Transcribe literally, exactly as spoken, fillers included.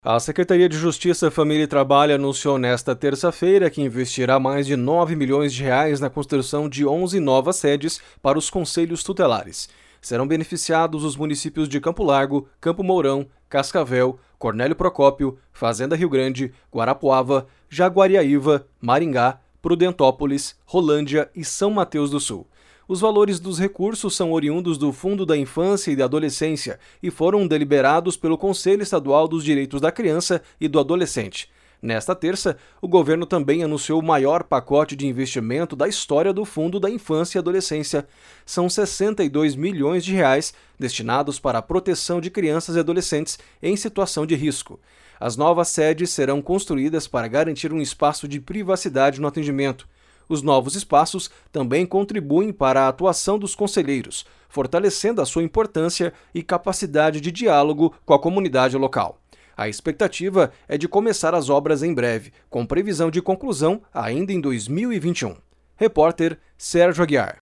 A Secretaria de Justiça, Família e Trabalho anunciou nesta terça-feira que investirá mais de nove milhões de reais na construção de onze novas sedes para os conselhos tutelares. Serão beneficiados os municípios de Campo Largo, Campo Mourão, Cascavel, Cornélio Procópio, Fazenda Rio Grande, Guarapuava, Jaguariaíva, Maringá, Prudentópolis, Rolândia e São Mateus do Sul. Os valores dos recursos são oriundos do Fundo da Infância e da Adolescência e foram deliberados pelo Conselho Estadual dos Direitos da Criança e do Adolescente. Nesta terça, o governo também anunciou o maior pacote de investimento da história do Fundo da Infância e Adolescência. São sessenta e dois milhões de reais destinados para a proteção de crianças e adolescentes em situação de risco. As novas sedes serão construídas para garantir um espaço de privacidade no atendimento. Os novos espaços também contribuem para a atuação dos conselheiros, fortalecendo a sua importância e capacidade de diálogo com a comunidade local. A expectativa é de começar as obras em breve, com previsão de conclusão ainda em dois mil e vinte e um. Repórter Sérgio Aguiar.